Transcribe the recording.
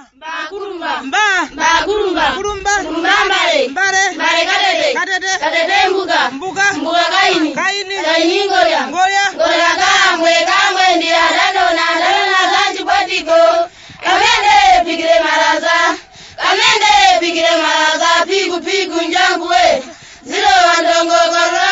Bakurumba. Mba. Kurumba. Mbare. Katete mbuga. Kaini. Kaini ngoya. Kamwe ndi adadona zanji botiko. Kamende pigire maraza. Pigu njangu we. Zilo wandongo